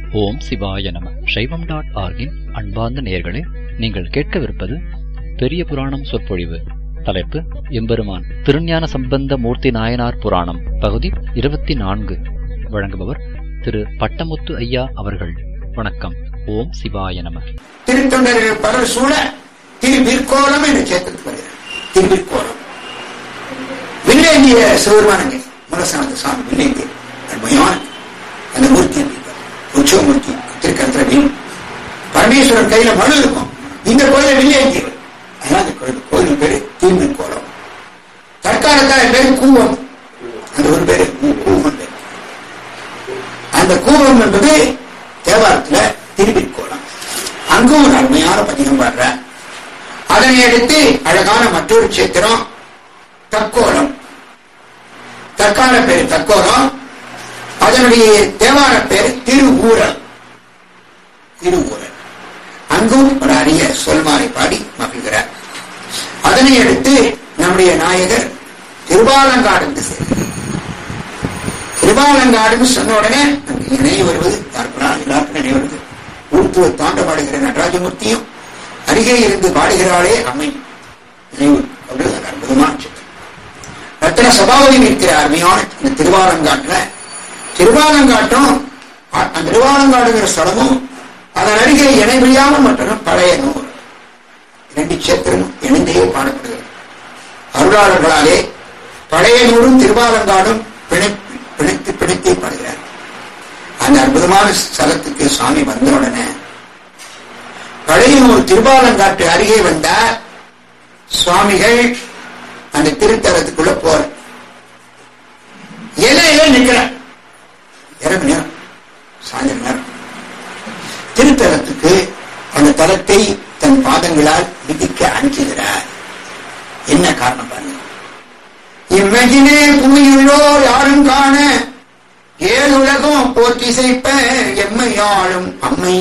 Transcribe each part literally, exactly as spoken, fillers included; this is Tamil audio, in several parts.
ஓம் சிவாய நம. சைவம் டாட் ஆர்கின் அன்பார்ந்த நேயர்களே, நீங்கள் கேட்கவிருப்பது பெரிய புராணம் சொற்பொழிவு. தலைப்பு எம்பெருமான் திருஞான சம்பந்த மூர்த்தி நாயனார் புராணம், பகுதி இருபத்தி நான்கு. வழங்குபவர் திரு பட்டமுத்து ஐயா அவர்கள். வணக்கம். ஓம் சிவாய நம. திருத்தொண்டர்கள் பலர் சூழ திருவிற்கோலம் என்று சேர்த்து வருகிறார். திருவிற்கோலம் வில்லேந்திய சிவருமானங்க முரசானந்த சுவாமி வில்லேந்திய அருமையான அந்த மூர்த்தி உற்சவமூர்த்தி திருக்கரத்துல பரமேஸ்வரன் கையில மனு இருக்கும். இந்த கோயில வில்லேந்தியவர். அதனால கோயில் கோயில் பேரு திருவிற்கோலம். தற்காலத்தால பேரு கூவம். அந்த ஒரு பேரு கூவம் பேரு. அந்த கூவம் என்பது தேவாரத்துல திருவிற்கோலம். அங்கும் ஒரு அருமையான பதிகம் பாடுற. அதனை எடுத்து அழகான மற்றொரு சேத்திரம் தக்கோலம். தற்கால பேரு தக்கோலம். அதனுடைய தேவார பேரு திருவூரல். திருவூரல் அங்கும் ஒரு அரிய சொல்மாலை பாடி மகிழ்கிறார். அதனை எடுத்து நம்முடைய நாயகர் திருவாலங்காடு என்று சேர்க்கிறார். திருவாலங்காடுன்னு சொன்ன உடனே நினைவு வருவது தற்பனால் எல்லாருக்கும் நினைவு வருது. ஊர்த்துவ தாண்ட பாடுகிற நடராஜமூர்த்தியும் அருகே இருந்து பாடுகிறாளே அம்மை நினைவு அற்புதமான ரத்தன சபாவதியும் இருக்கிற அருமையான இந்த திருவாலங்காட்டுல திருவாலங்காட்டும் அந்த திருவாலங்காடுங்கிற ஸ்தலமும் அதன் அருகே இணைவில்லாமல் மற்றும் பழைய நூல் இரண்டு சேத்திரமும் இணைந்தே பாடப்படுகிறது. அருளாளர்களாலே பழைய நூலும் திருவாலங்காடும் பிணைப்பு பிணைத்து பிணைத்தே பாடுகிறார். அந்த அற்புதமான ஸ்தலத்துக்கு சுவாமி வந்த உடனே பழைய நூல் திருவாலங்காட்டு அருகே வந்தார். சுவாமிகள் அந்த திருத்தலத்துக்குள்ள போற எல்லையில நிற்கிறார். இரவு நேரம், சாயந்தர நேரம் திருத்தலத்துக்கு அந்த தலத்தை தன் பாதங்களால் மிதிக்க அனுப்புகிறார். என்ன காரணம் பாருங்க. இம்மகினே பூமியுள்ளோர் யாரும் காண ஏழுலகம் போற்றி செய்ப்ப எம்மையாளும் அம்மை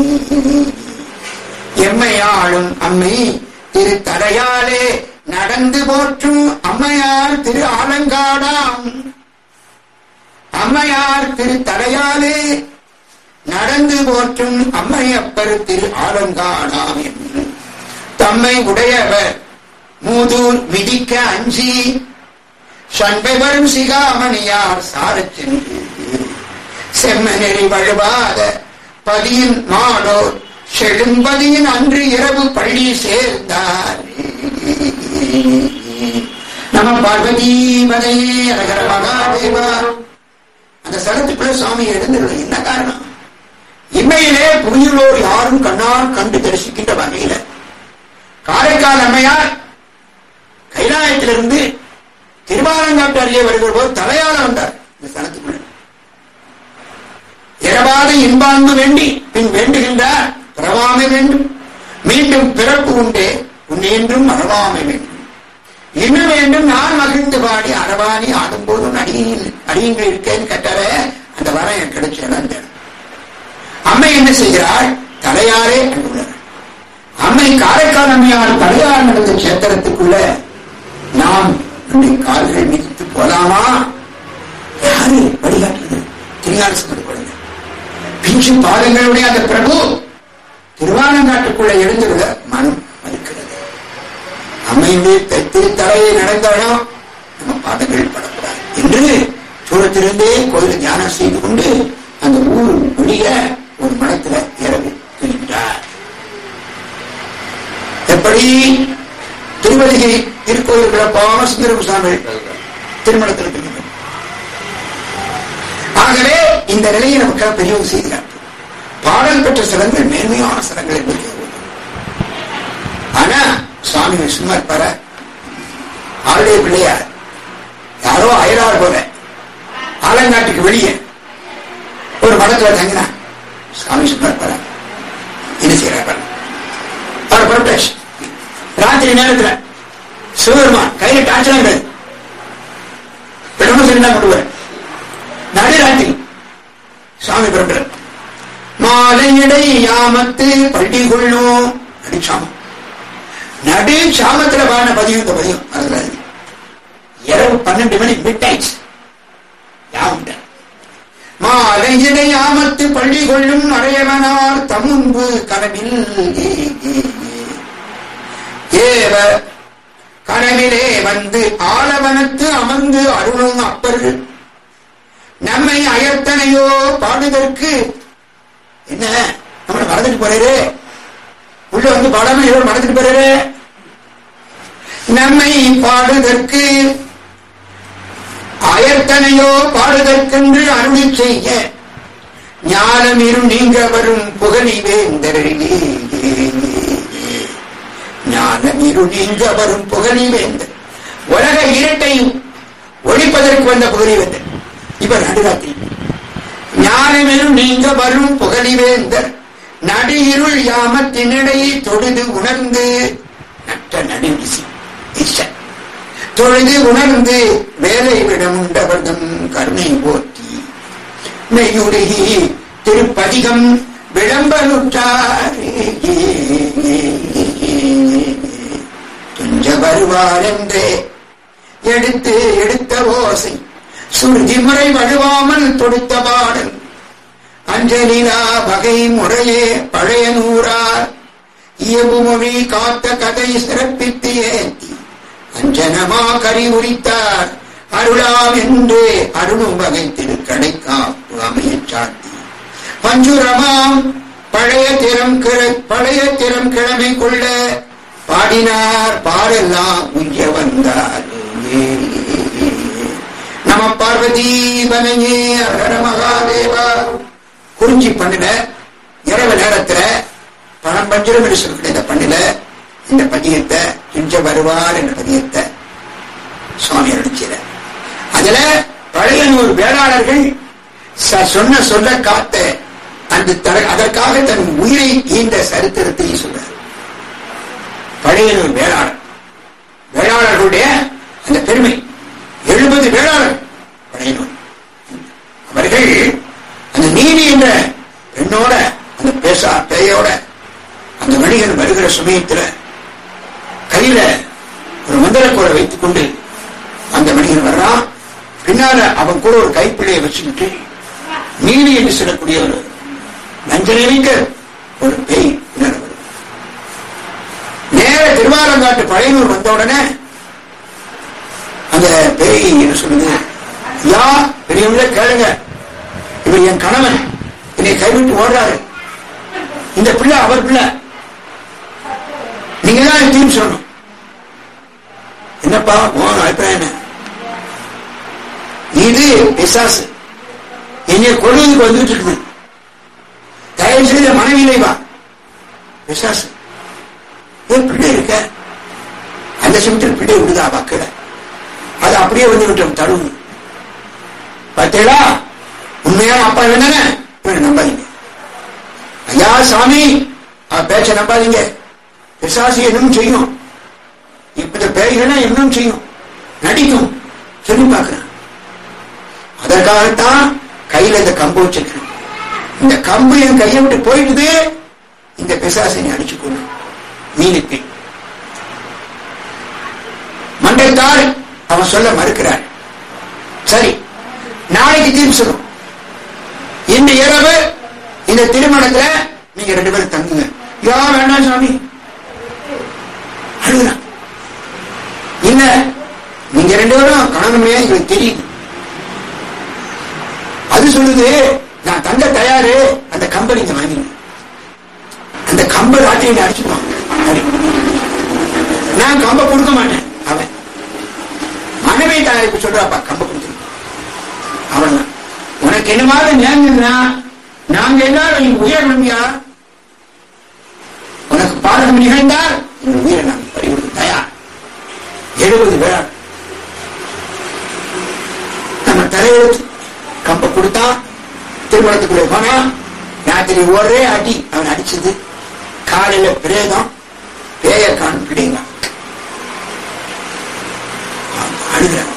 எம்மையாளும் அம்மை திரு தடையாலே நடந்து போற்றும் அம்மையார் திரு ஆலங்காடாம். அம்மையார் திரு தடையாலே நடந்து போற்றும் அம்மையப்பர் திரு ஆலங்காடாம் என்று தம்மை உடையவர் மூதூர் மிதிக்க அஞ்சி சண்பை வரும் சிகாமணியார் சாரச் சென்று செம்மநெறி வழுவாத பதியின் மாடோர் செழும்பதியின் அன்று இரவு பள்ளி சேர்ந்தார். நம பார்வதி பதையே அழகர மகாதேவா. அந்த ஸ்தலத்துக்குள்ள சுவாமி எழுந்துள்ளது என்ன காரணம்? இம்மையிலே புரியுள்ளோர் யாரும் கண்ணால் கண்டு தரிசிக்கின்ற வகையில காரைக்கால் அம்மையார் கைலாயத்திலிருந்து திருவாலங்காட்டு அருகே வருகிற போது தலையால வந்தார். இந்த ஸ்தலத்துக்குள்ள இரவாத இன்பான்பு வேண்டி பின் வேண்டுகின்றார். பிறவாமை வேண்டும், மீண்டும் பிறப்பு உண்டே உன்னென்றும் மறவாமை வேண்டும். என்ன வேண்டும்? நான் மகிழ்ந்து பாடி அரவாணி ஆடும்போதும் அடியில் அடியங்கள் இருக்கேன்னு கேட்டார அந்த வரம் எனக்கு கிடைச்ச. அம்மை என்ன செய்கிறாள்? தலையாரே அனுப்புகிறார். அம்மை காரைக்கால் அம்மையார் தலையார் நடந்த சேத்திரத்துக்குள்ள நாம் கால்கள் மிதித்து போலாமா? யாரு வழிகாட்டுறது? திருஞானசம்பந்தர் பிஞ்சு பாதங்களுடைய அந்த பிரபு திருவாலங்காட்டுக்குள்ள எழுந்துள்ள மனம் மறுக்கிறது. அம்மையுடைய திருத்தலையை நடந்தாலும் நம்ம பாதங்கள் படக்கூடாது என்று சூழத்திலிருந்தே கோயிலை தியானம் செய்து கொண்டு அந்த ஊர் வெளிய ஒரு மடத்துல இரவு திரும்பிட்டார். எப்படி திருவதிகை திருக்கோயில்களை போகாம சுந்தரகுசாமி திருமணத்தில் திரும்பினார். ஆகவே இந்த நிலையை நமக்காக பெரியவர் செய்கிறார். பாடல் பெற்ற ஸ்தலங்கள் மேன்மையான ஸ்தலங்கள் என்பது. ஆனா சுவாமிகள் சும்மா இருப்பார? ஆளுடைய பிள்ளையார் யாரோ அயலார் போல ஆலங்காட்டுக்கு வெளியே ஒரு மடத்துல தங்கினா சுவாமி சும்மா இருப்பார? என்ன செய்யறாரு? அவர் புறப்பட்டாச்சு. ராத்திரி நேரத்துல சிவபெருமான் கையில டார்ச்சலாம் கிடையாது. பிரம்மசன் தான் கொண்டு நடுராத்திரி சுவாமி புறப்படுற மாலையடை யாமத்து பள்ளி கொள்ளும் நடிச்சாமம். நடு சாமத்துல பாடின பதியம் இந்த பதியம். அதுல இரவு பன்னெண்டு மணி மிட் நைட் யாவும் மாலையினை ஆமத்து பள்ளி கொள்ளும் அறையவனார் தமுன்பு கனவில் ஏவ கனவிலே வந்து ஆலவனத்து அமர்ந்து அருளும் அப்பர்கள் நம்மை அயர்த்தனையோ பாடுதற்கு என்ன நம்மளை மறந்துட்டு போறாரு, உள்ள வந்து பாடாம இவர் மறந்துட்டு போறாரு. நம்மை பாடுதற்கு அயர்த்தனையோ பாடுதற்கென்று அருளி செய்ய ஞானம் இரு நீங்க வரும் புகழி வேந்தரிலே ஞானம் இரு நீங்க வரும் புகழி வேந்தர் உலக இரட்டையும் ஒழிப்பதற்கு வந்த புகழி வேந்தர் இவர் நடுராத்திரி. ஞானமெனும் நீங்க வரும் புகழி வேந்தர் நடு இருள் யாமத்தினிடையே தொழுது உணர்ந்து நட்ட நடுவிசி தொழுது உணர்ந்து வேலை விடம் உண்டவர்தம் கருணை போற்றி மெய்யுருகி திருப்பதிகம் விளம்பலுற்றார் துஞ்ச வருவார் என்றே எடுத்து எடுத்த ஓசை சுருதி முறை வழுவாமல் தொடுத்த பாடல் அஞ்சலிலா வகை முறையே பழைய நூறார் இயல்பு மொழி காத்த கதை சிறப்பித்து ஏற்றி அஞ்சனமா கறி உரித்தார் அருளாம் என்று அருளும் வகை திருக்கடை காப்பு அமையச் சாத்தி பஞ்சுரமாம் பழைய திறம் பழைய திறம் கிழமை கொள்ள பாடினார் பாடெல்லாம் உய்ய வந்தார். நம பார்வதி பனையே ஹர மகாதேவா. குறிஞ்சி பண்ணில இரவு நேரத்துல பணம் பஞ்சரம் என்று சொல்கிற இந்த பண்ணில இந்த பதியத்தை துஞ்ச வருவார் என்ற பதியத்தை சுவாமி அடிச்சிட. அதுல பழைய நூறு வேளாளர்கள் சொன்ன சொல்ல காத்த அந்த அதற்காக தன் உயிரை ஈந்த சரித்திரத்தை சொல்றார். பழைய நூறு வேளாளர் வேளாளர்களுடைய அந்த பெருமை எழுபது வேளாளர் பழைய நூல் அவர்கள் அந்த நீதி என்ற பெண்ணோட அந்த பேசா பேயோட அந்த மனிதன் வருகிற சமயத்துல கையில ஒரு மந்திரக்கோரை வைத்துக் கொண்டு அந்த மனிதன் வர்றான். பின்னால அவன் கூட ஒரு கைப்பிள்ளையை வச்சுக்கிட்டு நீதி என்று சொல்லக்கூடிய ஒரு நஞ்சனிக்க ஒரு பேய் பின்னால் வரும். நேர திருவாலங்காட்டு பழையனூர் வந்த உடனே அந்த பேய் என்ன சொல்லுது, யா பெரியவங்கள கேளுங்க, இவர் என் கணவன் என்னை கைவிட்டு ஓடுறாரு, இந்த பிள்ளை அவர் பிள்ளை, நீங்க தான் தீர்வு சொல்லணும். என்னப்பா உன் அபிப்பிராயம் என்ன? இது பிசாசு என்னை கொள்வதுக்கு வந்துட்டு இருக்குது, தயவு செய்த மனைவியிலே வா. பிசாசு ஏன் பிள்ளை இருக்க அந்த சமயத்தில் பிள்ளை விடுதா வாக்கிட அது அப்படியே வந்து விட்டோம் தருணம். பார்த்தீங்களா உண்மையான அப்பா என்னன்னு நம்பாதீங்க. ஐயா சாமி பேச்ச நம்பாதீங்க. பிசாசு என்னும் செய்யும், இப்ப பேய்களா என்னும் செய்யும், நடிக்கும் சொல்லி பார்க்கிறேன். அதற்காகத்தான் கையில இந்த கம்பு வச்சிருக்கிறேன். இந்த கம்பு என் கையை விட்டு போயிடுது, இந்த பிசாசை அடிச்சு கொண்டு மீனுக்கு மண்டைத்தாள் அவன் சொல்ல மறுக்கிறார். சரி நாளைக்கு தீர்ப்பு சொல்லும். இந்த இரவு இந்த திருமணத்துல நீங்க ரெண்டு பேரும் தங்குங்க. யா வேண்டாம் சாமி அழுகுறான். இல்ல நீங்க ரெண்டு பேரும் கணவன்மையா எங்களுக்கு தெரியும். அது சொல்லுது நான் தங்க தயாரு, அந்த கம்பெனி வாங்கி அந்த கம்பை ராட்டி அடிச்சுக்குவான். நான் கம்பை கொடுக்க மாட்டேன். அவன் மனைவி தாயாருக்கு சொல்றாப்பா கம்பை கொடுத்து அவன் உனக்கு என்ன மாதிரி நேர்ந்தா நாங்க எல்லாரும் உயர் நம்பியா உனக்கு பாதகம் நிகழ்ந்தால் இந்த உயிரை நாம் பறிவிடுவது தயார். எழுபது பேர் நம்ம தலையெழுத்து கம்பை கொடுத்தா திருமணத்துக்குள்ளே போனா ராத்திரி ஒரே அடி அவன் அடிச்சது. காலையில பிரேதம் பேயக்கான் பிடிங்க அழுகிறான்.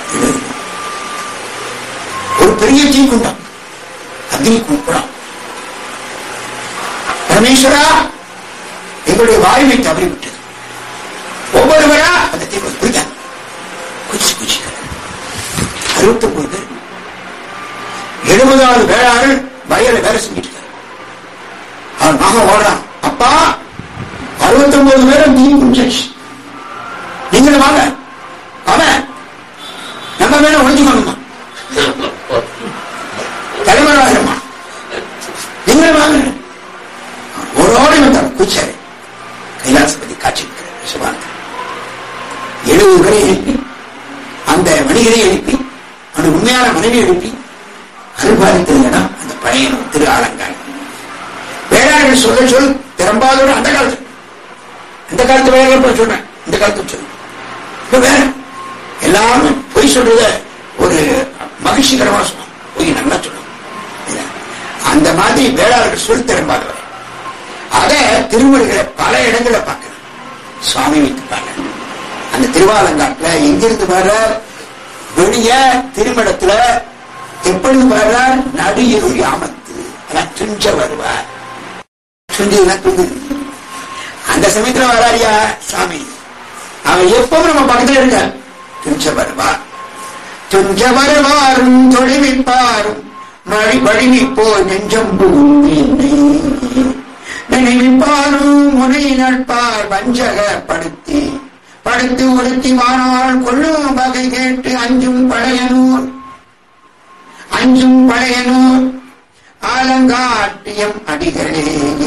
ஒரு பெரிய தீக்குண்டம் அக்னி குண்டம். பரமேஸ்வரா எங்களுடைய வாயுவை தவறிவிட்டது. ஒவ்வொருவரா அந்த தீக்குண்டம் குடிக்க குச்சி குச்சி அறுபத்தி ஒன்பது பேர் எழுபதாவது வேளாறு வயலை வேலை செஞ்சுட்டு அவன் மகன் ஓடுறான், அப்பா அறுபத்தி ஒன்பது பேரும் தீ முடிஞ்சிருச்சு, நீங்களும் வாங்க, அவன் நம்ம வேணும் ஒழிஞ்சுக்கணுமா, தலைவராகமா, நீங்களும் வாங்க. ஒரு ஓடி வந்தார் கூச்சாரு கைலாசபதி காட்சி சிவானந்தர் எழுபது பேரை எழுப்பி அந்த மனிதரை எழுப்பி அவன் உண்மையான மனைவி எழுப்பி அருள்பாலித்தது இடம் அந்த பழைய திரு ஆலங்காய். வேளாண்கள் சொல்ல சொல் திறம்பாதோடு அந்த காலத்து இந்த காலத்து வேளாண் சொல்றேன், இந்த காலத்து சொல்லு இப்ப வேற எல்லாரும் பொய் சொல்றத ஒரு மகிழ்ச்சிகரமா சொல்லுவோம், பொய் நல்லா சொல்லுவோம். அந்த மாதிரி வேளாளர்கள் சொல் திறம்பாதவர் அத திருமொழிகளை பல இடங்களை பார்க்கிறோம். சுவாமி வைத்து பாருங்க, அந்த திருவாலங்காட்டுல எங்கிருந்து வர வெளிய திருமணத்துல எப்படி வர நடிகருடைய ஆமத்து அதான் துஞ்ச வருவார். அந்த சமயத்துல வராரியா சாமி, அவன் எப்பவும் நம்ம பக்கத்துல இருக்க துஞ்ச வருவார். துஞ்ச வருவாரும் தொழிவிப்பாரும் மழி வழிவிப்போ நெஞ்சம் நினைவிப்பாரும் முனை நட்பார் வஞ்சகப்படுத்தி படுத்து உடுத்தி வானால் கொள்ளும் வகை கேட்டு அஞ்சும் பழையனூர் அஞ்சும் பழையனூர் ஆலங்காட்டியம் அடிகளே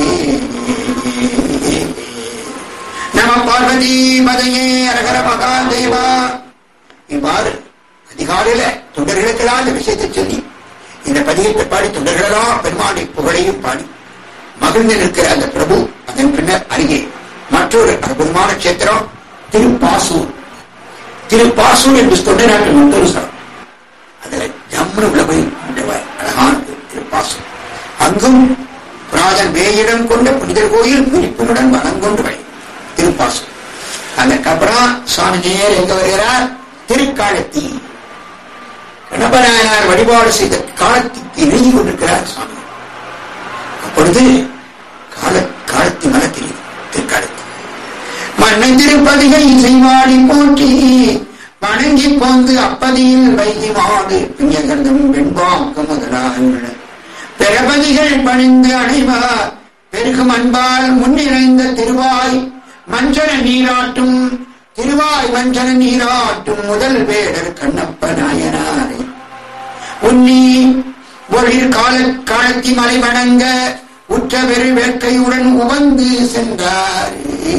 நம பார்வதி மதையே அரகர மகாதேவா. இவ்வாறு அதிகாலையில தொண்டர்களுக்கெல்லாம் இந்த விஷயத்தை சொல்லி இந்த பதியத்தை பாடி தொண்டர்களெல்லாம் பெருமானை புகழையும் பாடி மகிழ்ந்து நிற்கிற அந்த பிரபு அதன் பின்னர் அருகே மற்றொரு அற்புதமான கஷேத்திரம் திருப்பாசூர். திருப்பாசூர் என்று தொண்டை நாட்டு மற்றொரு ஸ்தலம், அதுல ஜம்முன்னு உள்ள போய் அழகானது திருப்பாசூர். அங்கும் புராதன் வேயிடம் கொண்ட புனிதர் கோயில் குறிப்புடன் வனம் கொண்டு வழி திருப்பாசூர். அதற்கப்புறம் சுவாமி நேர் எங்க வருகிறார், திருக்காலத்தி. கணபநாயனார் வழிபாடு செய்த காலத்திற்கு எழுதி கொண்டிருக்கிறார் சுவாமி. அப்பொழுது கால காலத்தி மன தெரியுது திருக்காலத்தி. மண்ணை திருப்பதிகை செய்வாடி போற்றி வணங்கி போந்து அப்பதியில் வைகி மாடு பிஞகர்ந்தம் வெண்பாக்கு முதலாயுள்ள பெறபதிகள் பணிந்து அணைவார் பெருகும் அன்பால் முன்னிறைந்த திருவாய் மஞ்சன நீராட்டும் திருவாய் மஞ்சன நீராட்டும் முதல் வேடர் கண்ணப்ப நாயனாரே உன்னி ஒளிர் கால காலத்தி மலை வணங்க உற்ற பெரு வேட்கையுடன் உவந்து சென்றார்.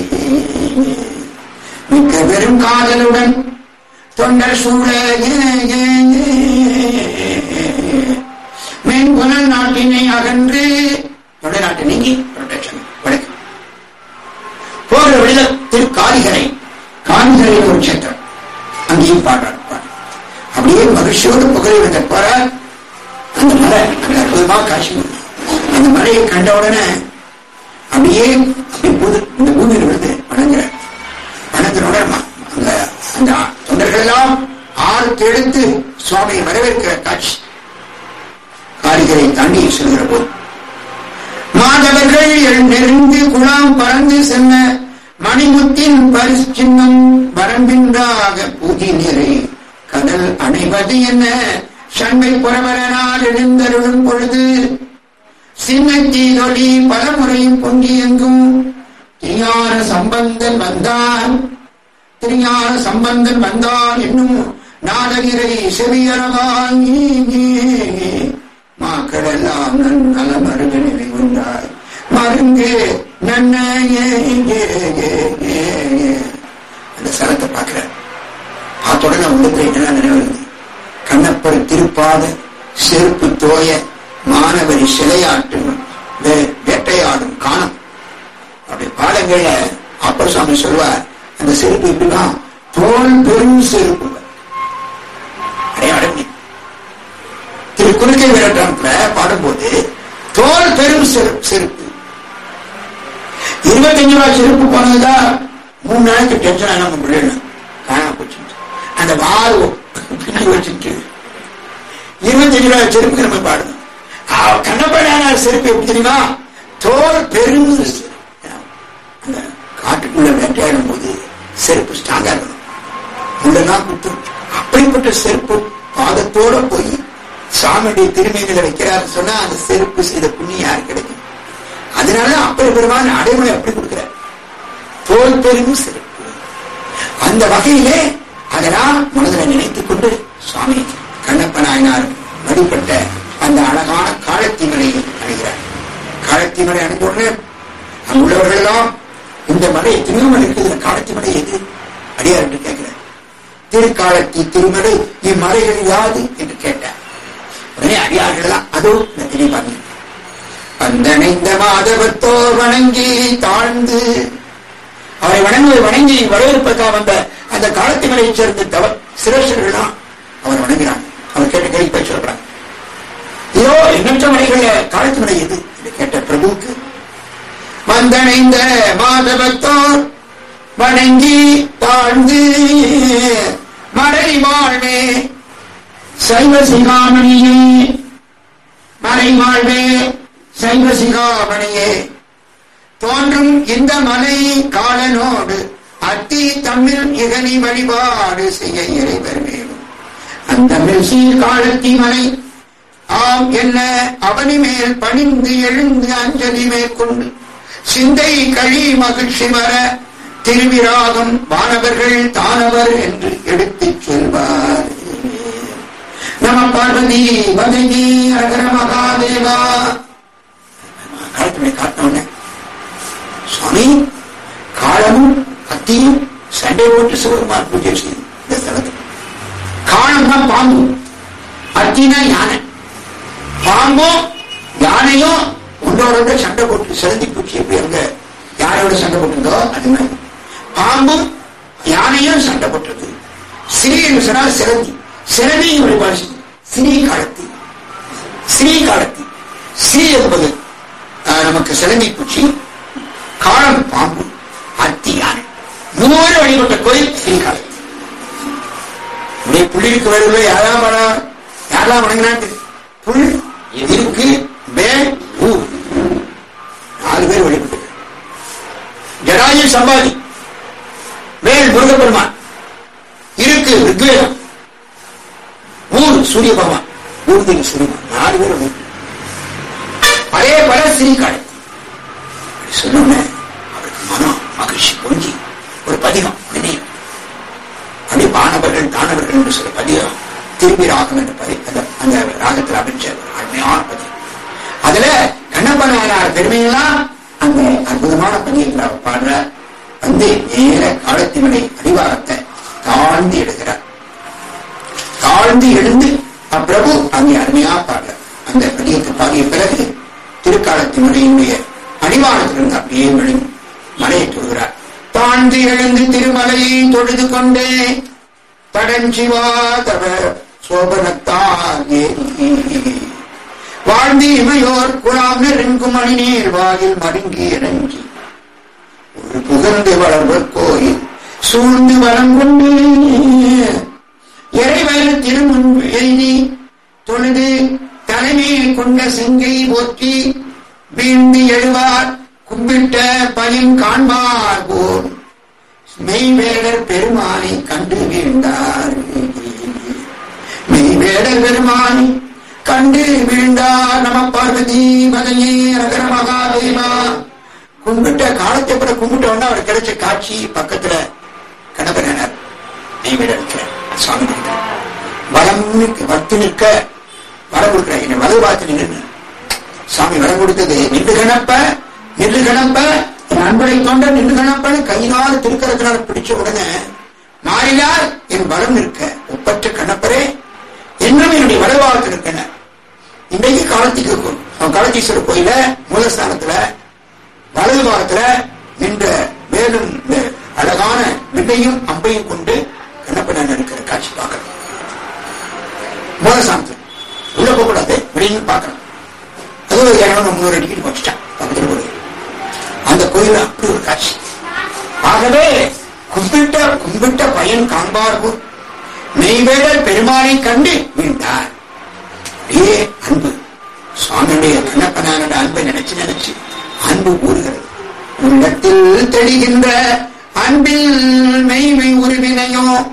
மிக்க பெரும் காதலுடன் தொண்டர் சூழ மென்புனல் நாட்டினை அகன்று தொண்டை நாட்டு நீங்கி வடக்கு போற வழியில திரு காரிகரை காரிகரை ஒரு கஷேத்திரம், அங்கேயும் பாடுறார். அப்படியே மகிழ்ச்சியோடு புகழை வந்த போற அந்த மலை அந்த அற்புதமா காட்சி. அந்த மலையை கண்ட உடனே அப்படியே இந்த பூமியில் விழுந்து வணங்குற வணங்குற உடனே அந்த அந்த தொண்டர்கள் எல்லாம் ஆறு எடுத்து சுவாமியை வரவேற்கிற காட்சி. காரிகரை தாண்டி செல்கிற போது மாதவர்கள் நெருங்கி குழாம் பறந்து சென்ன மணிமுத்தின் பரிசு சின்னம் வரம்பின்றாக பூதி நீரை கடல் அணைவது என்ன சண்மை புறவரனால் எழுந்தருளும் பொழுது சின்னத்தி தொழி பலமுறையும் பொங்கி எங்கும் திருஞான சம்பந்தன் வந்தான் திருஞான சம்பந்தன் வந்தான் என்னும் நாடகிரை செவியரவாய் மாக்களெல்லாம் நன் நலமருக நிலை கொண்டாய் மருங்கே நன்ன அந்த சலத்தை பார்க்கிற பார்த்தோட உள்ளத்துல என்னெல்லாம் நினைவு கண்ணப்பர் திருப்பாத செருப்பு தோய மாணவரி சிலையாட்டும் வேட்டையாடும் காணும் அப்படி பாடங்கள்ல அப்பர் சுவாமி சொல்வார். அந்த செருப்பு இப்படிதான் தோல் பெரும் செருப்பு அடையாளம். திரு குறுக்கை விரட்டான்ல பாடும்போது தோல் பெரும் செருப்பு இருபத்தஞ்சு ரூபாய் செருப்பு போனதுதான் மூணு நாளைக்கு டென்ஷன் ஆன முடியல காணாம போச்சு. அந்த வாறு பின்னாடி வச்சுட்டு இருபத்தஞ்சு ரூபாய் செருப்புக்கு நம்ம பாடணும். கண்ணப்படான செருப்பு எப்படி தெரியுமா, தோல் பெரும் அந்த காட்டுக்குள்ள வேட்டையாடும் போது செருப்பு ஸ்ட்ராங்கா இருக்கணும், உள்ளதான் குத்தும். அப்படிப்பட்ட செருப்பு பாதத்தோட போய் சுவாமியுடைய திருமேனில வைக்கிறாரு சொன்னா அந்த செருப்பு செய்த புண்ணியம் யாரு கிடைக்கும். அதனால அப்பர் பெருமான் அடைமொழி அப்படி கொடுக்கிறார், தோல் பெரும் செருப்பு. அந்த வகையிலே அதெல்லாம் மனதில் நினைத்துக் கொண்டு சுவாமி கண்ணப்ப நாயனார் வழிபட்ட அந்த அழகான காலத்தி மலையை அணுகிறார். காலத்தி மலை அணுகுள்ள அங்குள்ளவர்கள் எல்லாம் இந்த மலை எத்தனையோ மலை இருக்குது, காலத்தி மலை எது அடியார் என்று கேட்கிறார். திருக்காலத்தி திருமலை இம்மலைகள் யாது என்று கேட்டார். உடனே அடியார்கள் எல்லாம் அதோ தெரிவாங்க. வந்தனைந்த மாதவத்தோர் வணங்கி தாழ்ந்து அவரை வணங்கி வணங்கி வரவேற்பதற்காக வந்த அந்த காலத்தி மலையை சேர்ந்த தவ சிரேஷ்டர்கள்லாம் அவர் வணங்குகிறாங்க. அவர் கேட்ட கேள்வி போய் சொல்றாங்க, இதோ எண்ணற்ற மலைகள காலத்தி மலை எது என்று கேட்ட பிரபுவுக்கு வந்தனைந்த மாதவத்தோர் வணங்கி தாழ்ந்து மலை வாழ்வே சைவ சிகாமணியே, மலை வாழ்வே சைவ சிகாமணியே, தோன்றும் இந்த மலை காலனோடு அத்தி தமிழ் இகனி வழிபாடு செய்ய இறைவர் மேலும் அந்த சீர் காலத்தி மலை ஆம் என்ன அவனி மேல் பணிந்து எழுந்து அஞ்சலி மேற்கொண்டு சிந்தை கழி மகிழ்ச்சி வர திருவிராகம் வானவர்கள் தானவர் என்று எடுத்துச் செல்வார். நம பார்வதி பதவி அகர மகாதேவா. காலத்தினை காட்டினோட சுவாமி காலமும் கத்தியும் சண்டை போட்டு சிவபெருமான் பூஜை செய்யும் இந்த ஸ்தலத்தில். காலம்னா பாம்பு, அத்தினா யானை. பாம்பும் யானையும் ஒன்றோட சண்டை போட்டு சிறந்தி பூச்சி எப்படி அங்க யானையோட சண்டை போட்டிருந்தோ அது மாதிரி பாம்பும் யானையும் சண்டை போட்டது. ஸ்ரீ என்று சொன்னால் சிறந்தி, சிறந்தியும் வழிபாடு செய்யும். ஸ்ரீ காலத்தி, ஸ்ரீ காலத்தி, ஸ்ரீ என்பது நமக்கு சிறந்தி பூச்சி, காலம் பாம்பு, அத்தி யானை, மூணு வழிபட்ட கோயில் ஸ்ரீ காலத்தி. புள்ளிருக்கு வருவ யாரெல்லாம் வர யாரெல்லாம் வணங்கினாங்க? புல் இருக்கு வேல் பூ நாலு பேர் வழிபட்டு. ஜடாயு சம்பாதி, வேல் முருகப்பெருமான், இருக்கு ரிக்வேதம், ஊர் சூரிய பகவான், ஊர்திக்கு சூரியன், நாலு பேர் வழிபட்டு. அதே பல ஸ்ரீ காலத்தி சொன்ன அவருக்கு மனம் மகிழ்ச்சி பொங்கி ஒரு பதிகம் உடனே அப்படி வானவர்கள் தானவர்கள் என்று சொல்ல பதிகம் திரும்பி ராகம் என்ற பதி அந்த ராகத்தில் அமைச்ச அருமையான பதிகம். அதுல கண்ணப்ப நாயனார் பெருமையெல்லாம் அந்த அற்புதமான பதியங்களை பாடுற வந்து நேர காலத்தினுடைய அடிவாரத்தை தாழ்ந்து எடுக்கிறார். தாழ்ந்து எழுந்து அப்பிரபு அங்கே அருமையா பாடுற அந்த பதியத்தை பாடிய பிறகு திருக்காலத்தினுடைய அடிவாரத்திலிருந்து அப்படியே விழி மலையை தொழுகிறார். தாழ்ந்து எழுந்து திருமலையை தொழுது கொண்டே தடஞ்சிவா தவ சோபனத்தால் வாழ்ந்து இமையோர் குழாம் நெருங்கும் மணி நீர் வாயில் மருங்கி இறங்கி ஒரு புகழ்ந்து வளர்வர் கோயில் சூழ்ந்து வளம் கொண்டு இறைவயல் திருமுன் எழுதி தொழுது தலைமையில் கொண்ட செங்கை போற்றி வீழ்ந்து எழுவார் கும்பிட்ட பயன் காண்பார் போர் மெய்வேடர் பெருமானை கண்டு வீழ்ந்தார். மெய்வேடர் பெருமானை கண்டு வீழ்ந்தார். நம பார்வதி மதையே அகர மகாதேவா. கும்பிட்ட காலத்தை கூட கும்பிட்டோன்னா அவர் கிடைச்ச காட்சி பக்கத்துல கணபனர் மெய்வேடர் சுவாமி வளம் வத்து நிற்க வரம் கொடுக்கிற என்ன வலது பார்த்து நின்று சாமி வரம் கொடுத்தது. நின்று கணப்ப நின்று கணப்ப அன்பரை தொண்ட நின்று கணப்பன்னு கையினால் திருக்கரத்தினால் பிடிச்ச உடனே மாறினார் என் வரம் நிற்க ஒப்பற்ற கணப்பரே என்றும் என்னுடைய வலவாழ்த்து இருக்கன. இன்றைக்கு காலத்துக்கு காலத்தீஸ்வரர் கோயில மூலஸ்தானத்துல வலது பாகத்துல நின்ற மேலும் அழகான விண்ணையும் அம்பையும் கொண்டு கண்ணப்பன் இருக்கிற காட்சி பார்க்கிறோம். மூலஸ்தானத்துல உள்ள போகக்கூடாது, வெளியும் பார்க்கணும். அது ஒரு இரநூறு முன்னூறு அடிக்கடி வச்சுட்டான் பக்கத்தில் போய் அந்த கோயில் அப்படி ஒரு காட்சி. ஆகவே கும்பிட்ட கும்பிட்ட பயன் காண்பார்கள் மெய்வேடர் பெருமானை கண்டு வீழ்ந்தார். ஏ அன்பு சுவாமியுடைய கண்ணப்பனான அன்பை நினைச்சு நினைச்சு அன்பு கூறுகிறது. உள்ளத்தில் தெளிகின்ற அன்பில் மெய்மை உருவினையோ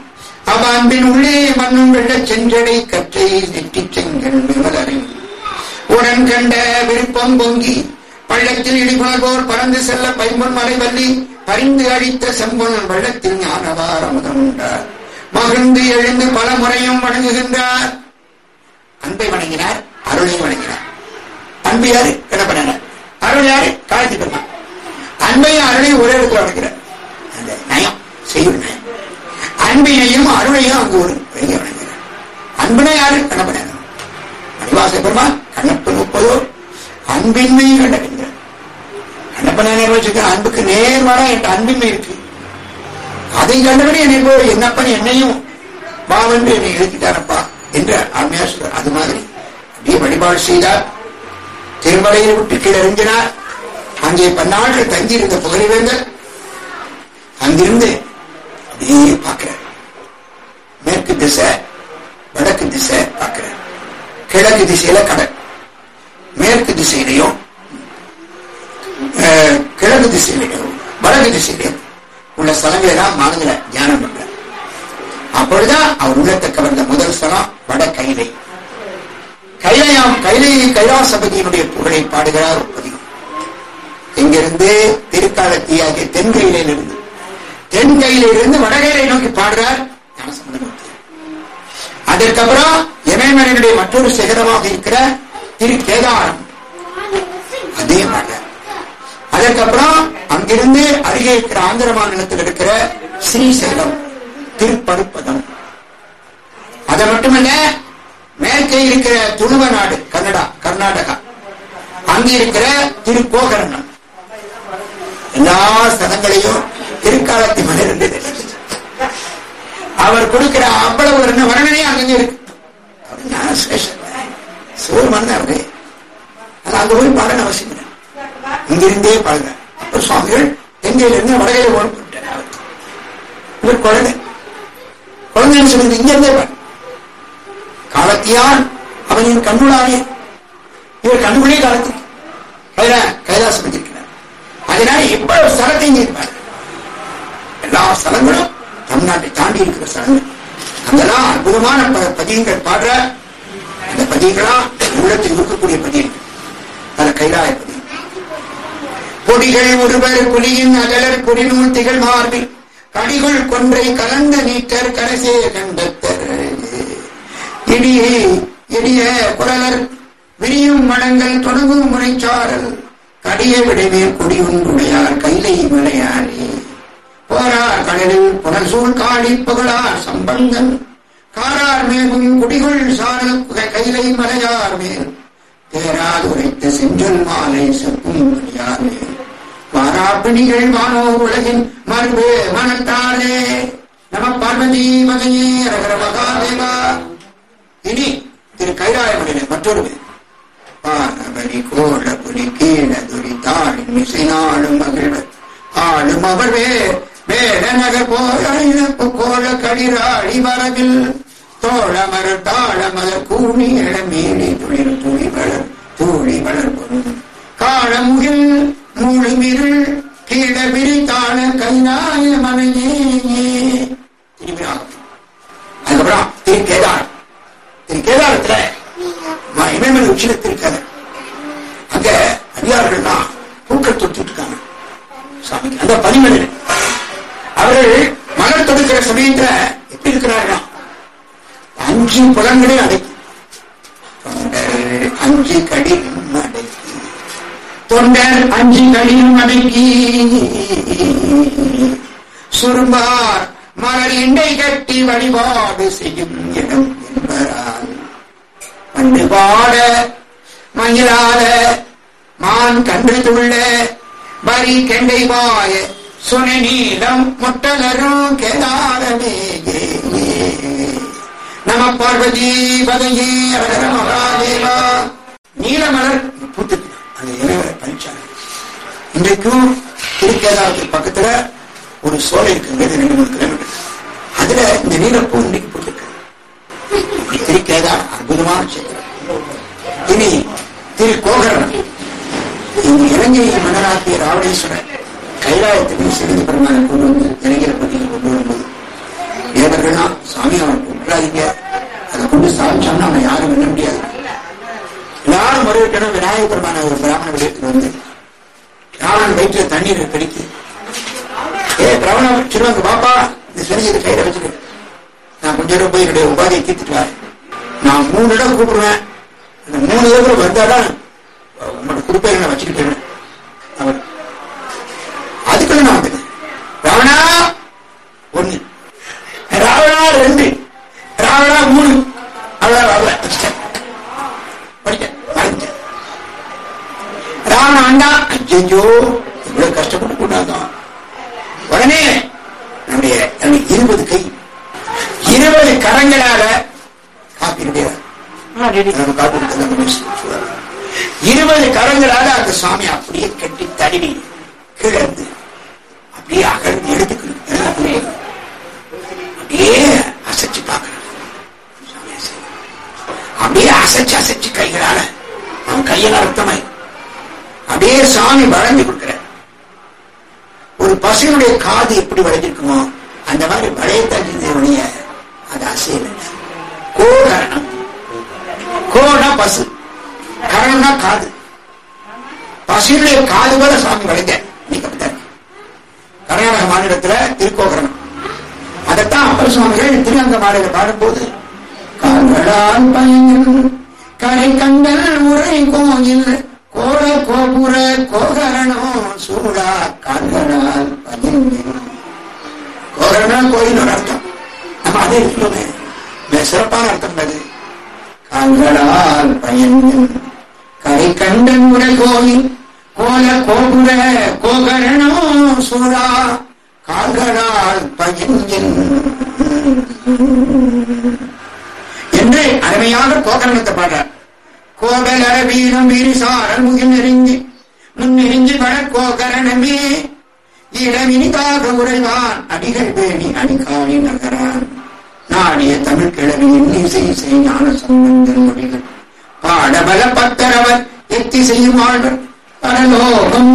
அவ அன்பின் உள்ளே மண்ணும் வெள்ள செஞ்சடை கற்றை நெற்றி செங்கல் விமலரின் உடன் கண்ட விருப்பம் பொங்கி பள்ளத்தில் இடிபுணர்வோர் பறந்து செல்ல பைம்பொன் மலைவல்லி பரிந்து அழித்த செம்பொன் வெள்ளத்தில் ஞானவார் அமுதம் உண்டார். மகிழ்ந்து எழுந்து பல முறையும் வணங்குகின்றார். அன்பை வணங்கினார், அருளையும் வணங்கினார். அன்பு யாரு? கடப்பனார். அருள் யாரு? காலத்தி பெருமாள். அன்பையும் அருளையும் ஒரே இடத்துல வணங்குகிறார். அந்த நயம் செய்யும் நயம். அன்பினையும் அருளையும் அங்கு ஒரு வணங்குகிறார். அன்புனா யாரு? கடப்பனார். மணிவாச பெருமாள் கண்ணப்பு முப்பதோ அன்பின்மையும் கண்டறிந்தார். கண்ணப்பன வச்சிருக்க அன்புக்கு நேர்மாறா என் அன்பின்மை இருக்கு. அதை கண்டபடி என்னை போய் என்னப்பன் என்னையும் பாவென்று என்னை எழுதிட்டாரப்பா என்று அருமையா சொல்றார். அது மாதிரி அப்படியே வழிபாடு செய்தார். திருமலையை விட்டு கீழறிஞ்சினார். அங்கே பன்னாட்கள் தங்கியிருந்த புகழிவேந்தர் அங்கிருந்து அப்படியே பார்க்கிறார். மேற்கு திசை, வடக்கு திசை பார்க்கிறார். கிழக்கு திசையில கடல், மேற்கு திசையிலையும் கிழக்கு திசையிலையும் வடக்கு திசையிலையும் உள்ள ஸ்தலங்களை எல்லாம் மாதங்களை தியானம் பண்ற. அப்பொழுதுதான் அவர் உள்ளத்தை கவர்ந்த முதல் ஸ்தலம் வட கைலை. கைலையாம் கைலை கைலாசபதியினுடைய புகழை பாடுகிறார். பதிகம் இங்கிருந்து திருக்காலத்தியாகிய தென்கையிலிருந்து தென்கையிலிருந்து வடகையிலை நோக்கி பாடுறார் ஞானசம்பந்தமூர்த்தி. அதற்கப்புறம் இமயமலையினுடைய மற்றொரு சிகரமாக இருக்கிற திரு கேதாரம் அதே பாடுறார். அதற்கப்புறம் அங்கிருந்து அருகே இருக்கிற ஆந்திர மாநிலத்தில் இருக்கிற ஸ்ரீசைலம் திருப்பருப்பதம். அது மட்டுமல்ல, மேற்கே இருக்கிற துணுவ நாடு கன்னடா கர்நாடகா, அங்கே இருக்கிற திருக்கோகரணம், எல்லா ஸ்தலங்களையும் திருக்காலத்தி மலர் என்று அவர் கொடுக்கிற அவ்வளவு வர்ணனை அங்கே இருக்கு. சோறு மறந்த அவரு அங்க போய் பாடன அவசியம் இல்லை, இங்கிருந்தே பாடுங்க. அப்ப சுவாமிகள் தெங்கையிலிருந்து வடகையில ஓடப்பட்டார். இவர் குழந்தை குழந்தைன்னு சொல்லுங்க, இங்கிருந்தே பாடு. காலத்தியான் அவனின் கண்ணுளானே, இவர் கண்ணுக்குள்ளே காலத்தி கைலா கைலாசம் இருக்கிறார். அதனால இவ்வளவு ஸ்தலத்தையும் இருப்பார். எல்லா ஸ்தலங்களும் தமிழ்நாட்டை தாண்டி இருக்கிற ஸ்தலங்கள். அங்கெல்லாம் அற்புதமான பதியங்கள் பாடுற அந்த பதியங்களா உள்ளத்தில் இருக்கக்கூடிய பதியங்கள். அது கைலாய பதியம். பொடிகள் ஒருவர் புலியின் அகலர் பொறிநூல் திகழ் மார்பில் கடிகள் கொன்றை கலந்த நீட்டர் கரசே கண்டத்தர் இடிய எடிய குரலர் விரியும் மடங்கள் தொடங்கும் முறைச்சாரல் கடிய விடைமேல் கொடி ஒன்றுடையார் கைலை மலையாரே போரார் கடலில் புனல் சூழ் காடி புகழார் சம்பந்தன் காரார் மேலும் குடிகள் சாரல் கைலை மலையார் மேல் தேராது உரைத்த செஞ்சல் மாலை செப்பும் மலையார் மேல் வாராப்பிணிகள் வானோ உலகின் மறுபு மனத்தாலே நம பார்வதி மதையே ரகர மகாதேவா. இனி திரு கைலாயமலையில மற்றொரு பார்வதி கோள புலி கீழ துரி தாளின் மிசைநாளும் மகிழ்வர் ஆளும் அவர் வேர் வேட நகர் போயிழப்பு கோள கடிராடி வரவில் தோழமர் தாழமலர் கூணி இளமேலி துளிர் துளி வளர் தூளி வளர் பொருள் காலமுகில் மூழுமிருள் கீழ விரித்தாள கைலாய மலையே. அதுக்கப்புறம் திரு கேதாரம். திரு கேதாரத்துல இமயமலை உச்சில திருக்காரு. அங்க அதிகாரிகள்லாம் பூக்கள் தொட்டுட்டு இருக்காங்க சாமிக்கு. அந்த பதிமலை அவர்கள் மலர் தொடுக்கிற சமயத்துல எப்படி இருக்கிறார்கள்? அஞ்சு புலன்களே அடைக்கும். அஞ்சு கடிலும் அடக்கி தொண்டர் அஞ்சு கடிலும் அடக்கி சுரும்பார் மலர் இண்டை கட்டி வழிபாடு செய்யும் இடம் என்பதால் மண்ணு பாட மயிலாத மான் கன்று துள்ள வரி கெண்டை பாய சுனை நீளம் முட்டலரும் கேதாரமே நம பார்வதி பதையே ரகர மகாதேவா. நீலமலர் பூத்துக்கு அந்த இறைவரை பறிச்சாங்க. இன்றைக்கும் திருக்கேதாரத்துக்கு பக்கத்துல ஒரு சோலை இருக்குங்க, ரெண்டு மூணு கிலோமீட்டர். அதுல இந்த நீலப்பூ இன்னைக்கு பூத்துருக்கு. திருக்கேதாரம் அற்புதமான சேத்திரம். இனி திரு கோகரணம். இலங்கை மன்னராத்திய ராவணேஸ்வரர் கைலாயத்துக்கு சிறிது பெருமாள் கொண்டு வந்து இளைஞர் பகுதியில் கொண்டு வரும்போது தேவர்கள்லாம் சாமி அவன் கூப்பிடாதீங்க, அதை கொண்டு சாதிச்சோம்னா அவனை யாரும் வெல்ல முடியாது. எல்லாரும் முறையிட்டனும் விநாயக பெருமான ஒரு பிராமண விடயத்தில் வந்து ராவணன் வயிற்றுல தண்ணீரை கடிக்கு, ஏ பிராமண சிறுவங்க பாப்பா இந்த சிறுஜிக்கு கையில வச்சுட்டு நான் கொஞ்ச நேரம் போய் என்னுடைய உபாதியை தீர்த்துட்டு வரேன். நான் மூணு இடம் கூப்பிடுவேன், அந்த மூணு இடத்துல வந்தாதான் உங்களோட குறிப்பை நான் வச்சுக்கிட்டேன். அவர் அதுக்குள்ள நான் வந்துட்டேன். ராவணா ஒண்ணு, ராவணா ரெண்டு, ராவணா மூணு, அவ்வளவு வச்சுட்டேன். படிச்சேன் மறைஞ்சேன். ராவணா அண்டா ஐயோ இவ்வளவு கஷ்டப்பட்டு கூடாதான். உடனே நம்முடைய இருபது கை இருபது கரங்களால காப்பி இருபது கரங்களால அந்த சுவாமி அப்படியே கட்டி தடவி கிழந்து அப்படியே அகழ்ந்து எடுத்துக்கணும். அப்படியே அசைச்சு பார்க்கணும். அப்படியே அசைச்சு அசைச்சு கைகளால அவன் கையில அர்த்தமாய் அப்படியே சாமி வளைஞ்சு கொடுக்கிற. ஒரு பசுனுடைய காது எப்படி வளைஞ்சிருக்குமோ அந்த மாதிரி வளையத்தஞ்சிய அது அசையல. கோகரணம், கோனா பசு, கரணம்னா காது. பசுனுடைய காது போல சாமி வளைந்த கர்நாடக மாநிலத்துல திருக்கோகரணம். அதைத்தான் அப்பர் சுவாமிகள் திருநங்க மாநில பாடும்போது கால்களால் பயன் கரை கண்டல் உரை கோயில் கோட கோபுர கோகரணம் சூடா கால்களால் பயன். கோகரணம் கோயில் ஒரு அர்த்தம், நம்ம அதே இருக்கணுமே சிறப்பான அர்த்தம். அது கால்களால் பயன் கரை கண்டன் உரை கோயில் கோல கோபுர கோகரணம் சூடா கால்களால் பயன் என்று அருமையாக கோகரணத்தை பாடுறார். கோபல் அரபீனம் வீரிசாரல் முகில் நெருங்கி முன் நெருங்கி பட கோகரணமே இடமினிதாக உரைவான் அடிகள் பேணி அடிக்காணி நகரான் நாடிய தமிழ் கிழவியின் இசை இசை ஞான சம்பந்தன் மொழிகள் பாடபல பத்தரவர் எத்தி செய்யும் ஆழ்வர் பரலோகம்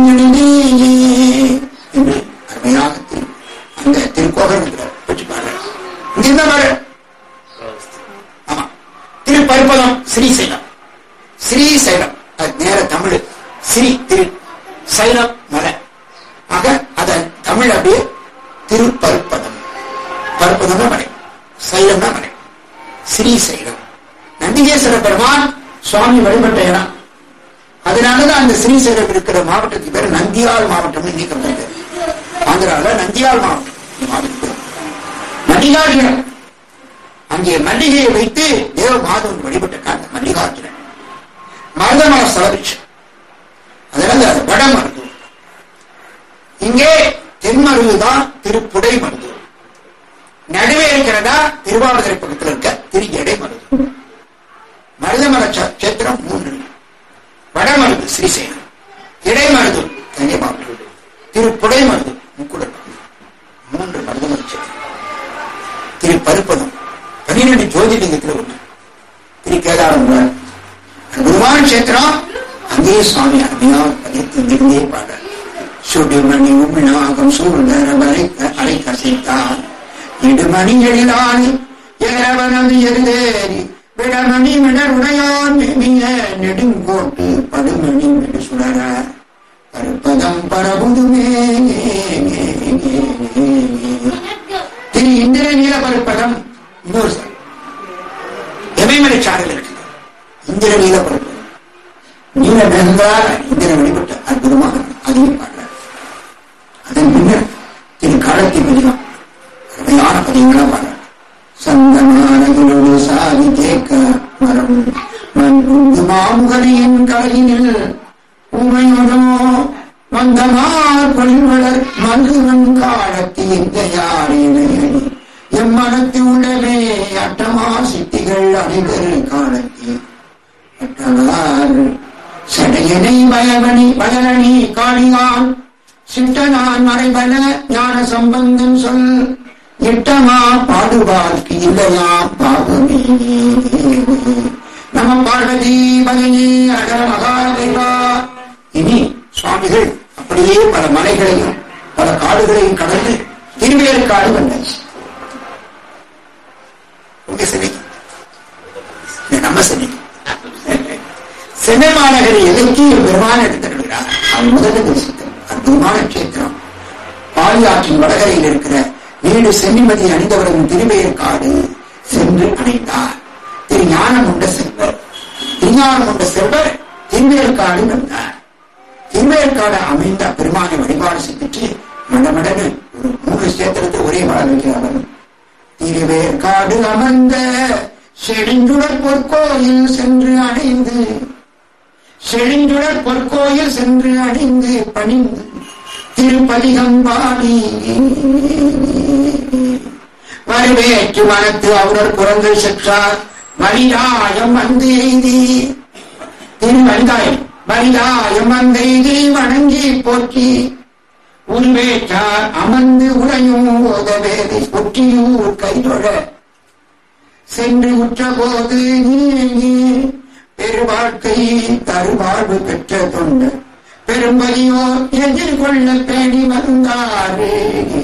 என்று அருமையாக அந்த திருக்கோகரணத்தில் வச்சு பாடுறார். இங்கிருந்த பாரு ஆமா திருப்பருப்பதம் ஸ்ரீசைலம், ஸ்ரீசைலம் அது நேர தமிழ், ஸ்ரீ திரு சைலம் மலை, ஆக அத தமிழ் அப்படியே திருப்பருப்பதம். பருப்பதம் தான் மலை, சைலம் தான் மலை, ஸ்ரீசைலம். நந்திகேஸ்வர பெருமான் சுவாமி வழிபட்ட இடம். அதனாலதான் அந்த ஸ்ரீசைலம் இருக்கிற மாவட்டத்துக்கு பேர் நந்தியால் மாவட்டம் நீக்கம் செய்தது. ஆந்திரால நந்தியால் மாவட்டம் மாவட்டம் மல்லிகார்ஜுனன். அங்கே மல்லிகையை வைத்து தேவ மாதவன் வழிபட்ட காரணம் மல்லிகார்ஜுனன். மருதமர சலபிஷம், அதனால அது வட மருத்துவம். இங்கே தென்மருதுதான் திருப்புடை மருத்துவம். நடுவே இருக்கிறதா திருவாவூர் பக்கத்தில் இருக்க திரு எடை மருத்துவம். மருதமர கஷேத்திரம் மூன்று, வடமருது ஸ்ரீசைலம், இடைமருது தனி மாவட்டம், திருப்புடை மருது முக்குடன் மூன்று மருதமர கஷேத்திரம். திரு பருப்பதம் பன்னிரண்டு ஜோதிலிங்கத்தில் ஒன்று, திரு கேதாரம் குருவான் கஷேத்திரம். அங்கே சுவாமி அருமையாக பதியத்திலிருந்தே பாட சுடுமணி உமிழாகம் சூழ்ந்தர வரைக்க அரை கசைத்தான் இடுமணிகளிலானி எரவனது எருதேறி விடமணி மிடர் உடையான் மிக நெடுங்கோட்டு படுமணி மிடு சுடர பருப்பதம் பரபுதுமே. திரு இந்திர நீல பருப்பதம் இன்னொரு சார் எமைமலை சாரல் இருக்குது. இந்திர நீல பருப்பதம் நீல மேகந்தால் இந்திர வழிபட்ட அற்புதமாக அதையும் பாடுறார். அதன் பின்னர் திரு காலத்தை பதிலாம் அருமையான பதியங்களா பாடுறார். சந்தமானதோடு சாதி தேக்க மரம் மண்புண்டு மாமுகலியின் கலையினில் உமையுடோ மந்தமார் பொழிவளர் மல்லுவன் காலத்தி எந்த யாரினை எம்மனத்து உள்ளவே அட்டமா சித்திகள் அனைவர் காலத்தி அட்டலார் சடையனை வயவனி வயலணி காளியான் சிட்டனான் மறைபல ஞான சம்பந்தன் சொல் இட்டமா பாடுவார்க்கு இல்லையா பாவமே. நம பார்வதி பகனி அகர மகாதேவா. இனி சுவாமிகள் அப்படியே பல மலைகளையும் பல காடுகளையும் கடந்து திருவேற்காடு வந்தாச்சு. எல்லைக்கு பெருமான் எடுத்துடுகிறார். அது முதல் தேசத்தில் அற்புதமான கஷேத்திரம். பாலியாற்றின் வடகரையில் இருக்கிற வீடு சென்னிமதி அணிந்தவரின் திருவேற்காடு சென்று அடைந்தார். திரு ஞானம் உண்ட செல்வர் திருஞானம் உண்ட செல்வர் திருவேற்காடு வந்தார். திருவேற்காடு அமைந்த பெருமானை வழிபாடு செய்து மடமடனு ஒரு மூன்று சேத்திரத்தை ஒரே மழை வைக்கிறார்கள். திருவேற்காடு அமர்ந்த செழிஞ்சுடர் பொற்கோயில் சென்று அடைந்து செழிஞ்சுடர் பொற்கோயில் சென்று அடைந்து பணிந்து திருப்பதிகம் பாடி வரவேற்று மனத்து அவரர் குரங்கு செற்றார். வலிதாயம் வந்து எய்தி திருவந்தாயம் வலிதாயம் வந்து எய்தி வணங்கி போற்றி உருவேற்றார் அமர்ந்து உரையும் ஓதவேதை பொற்றியூர் கைதொழ சென்று உற்ற போது பெருவாழ்க்கை தருவாழ்வு பெற்ற தொண்டு பெரும்பதியோர் எதிர்கொள்ள பேடி வந்தாரே.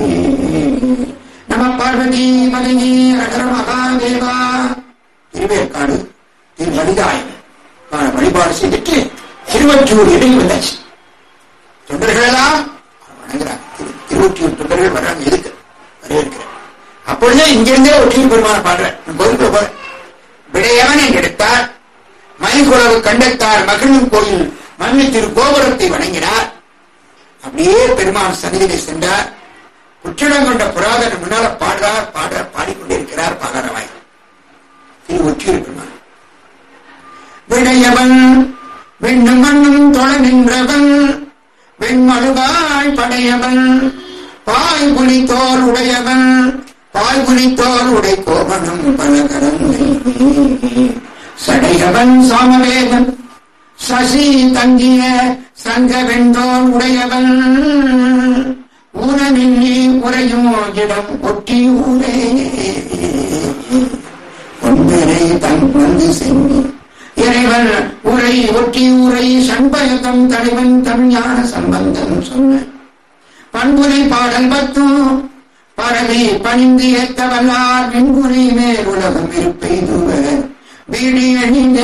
நம பார்வதி மதனி அகர மகாதேவா. திருவேற்காடு திரு வலிதாயம் வழிபாடு செய்துட்டு திருவொற்றியூர் இடையில் வந்தாச்சு. தொண்டர்களெல்லாம் வணங்குறாங்க. திருவொற்றியூர் தொண்டர்கள் வர்றாங்க. எதுக்கு வரவேற்கிறேன். அப்பொழுதே இங்கிருந்தே ஒற்றியூர் பெருமான பாடுறேன். கோயிலுக்கு போறேன். விடையவன் எடுத்தார். மணிக்குளவு கண்டத்தார் மகிழும் கோயில் மண்ணு திரு கோபுரத்தை வணங்கினார். அப்படியே பெருமான் சன்னிதியை சென்றார். குற்றிடம் கொண்ட புராதன முன்னால பாடுறார். பாட பாடிக்கொண்டிருக்கிறார் பாகரவாய் திரு ஒற்றியூர் பெருமான். விடையவன் விண்ணும் மண்ணும் தொழ நின்றவன் வெண்மழுவாய் படையவன் பாய் புலித்தோல் உடையவன் பாய் புலித்தோல் உடை கோபனும் பலகரங்கள் சடையவன் சாமவேதன் சசி தங்கிய சங்க வெண்டோன் உடையவன் ஊனமில்லி உரையும் இடம் ஒட்டி ஊரே ஒன்றரை தன் வந்து சென்று இறைவன் உரை ஒட்டி ஊரை சண்பயத்தம் தலைவன் தமிழான சம்பந்தம் சொன்ன பண்புரை பாடல் பத்தும் பரவி பணிந்து ஏத்த வல்லார் வெண்புரை மேல் உலகம் இருப்பெய்துவர் வீடி அணிந்தே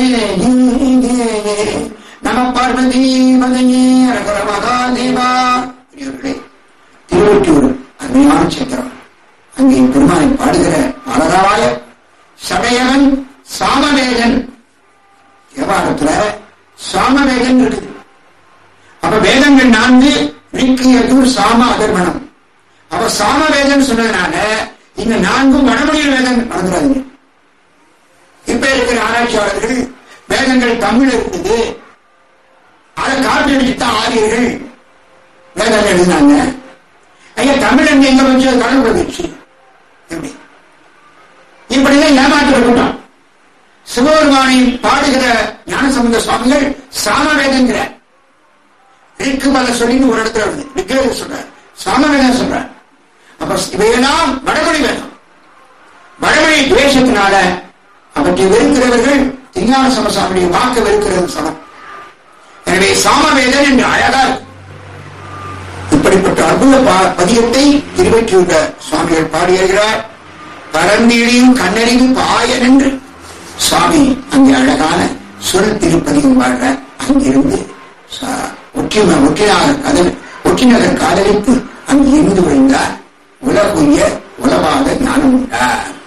நம பார்வதி மதனி அகர மகாதேவா. திருவொற்றியூர் அருமையான சேத்திரம். அங்கே பெருமானை பாடுகிற அழகாய சடையவன் சாமவேதன். தேவாரத்துல சாமவேதன் இருக்குது. அப்ப வேதங்கள் நான்கு ரிக்கியதூர் சாம அதர்மணம். அப்ப சாமவேதன் சொன்னதுனால இந்த நான்கும் வடமொழியில் வேதம் மறந்துடாதீங்க. இப்ப இருக்கிற ஆராய்ச்சியாளர்கள் வேதங்கள் தமிழ் இருக்குது, அதை காப்பியடிச்சுதான் ஆரியர்கள் வேதம் எழுதினாங்க. ஐயா தமிழ் எங்க வச்சு கடவுள் வச்சு எப்படி இப்படிதான் ஏமாற்ற கூட்டம். சிவபெருமானை பாடுகிற ஞானசம்பந்த சுவாமிகள் சாமவேதங்கிற ரிக்கு பல சொல்லின்னு ஒரு இடத்துல வருது. ரிக்கவேத சொல்ற சாமவேதம் சொல்ற. அப்ப இவையெல்லாம் வடமொழி வேதம். வடமொழி துவேஷத்தினால அவற்றை வெறுக்கிறவர்கள் திருஞான சம்பந்தசாமியுடைய வாக்கு வெறுக்கிறது சமம். எனவே சாமவேதன் என்று அழகா இப்படிப்பட்ட அற்புத பதியத்தை திருவொற்றியூர் சுவாமிகள் பாடியிருக்கிறார். பரந்தீழியும் கண்ணறிவு பாயன் என்று சுவாமி அங்கே அழகான சொல் திருப்பதியும் வாழ்ற. அங்கிருந்து ஒற்றிநகர் கதல் ஒற்றிநகர் காதலித்து அங்கு இருந்து விழுந்தார். உலகுய உலவாக ஞானம் உண்டார்.